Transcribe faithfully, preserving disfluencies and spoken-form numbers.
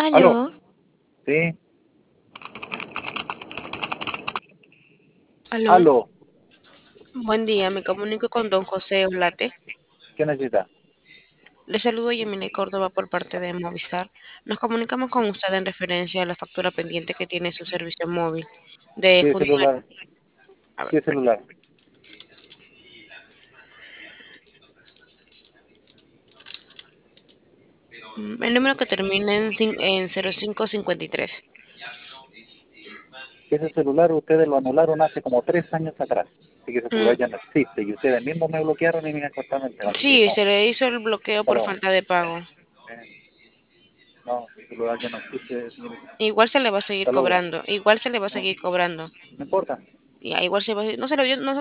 Aló, Aló, sí, aló. aló, Buen día, me comunico con don José Olate. ¿qué necesita? Le saludo Yemile Córdoba por parte de Movistar. Nos comunicamos con usted en referencia a la factura pendiente que tiene su servicio móvil de ¿Qué junio. celular? A ver, ¿Qué celular? mm, el número que termina en, cin- en cero cinco cincuenta y tres. Ese celular ustedes lo anularon hace como tres años atrás, así que ese celular Mm, ya no existe y ustedes mismos me bloquearon y me cortaron el tema, así que sí, no, se le hizo el bloqueo no por lo, falta de pago. eh, no, ese celular ya no existe, señorita. Igual se le va a seguir Hasta luego. cobrando, igual se le va a No, seguir cobrando. no importa. Ya, igual se va a, no se lo, no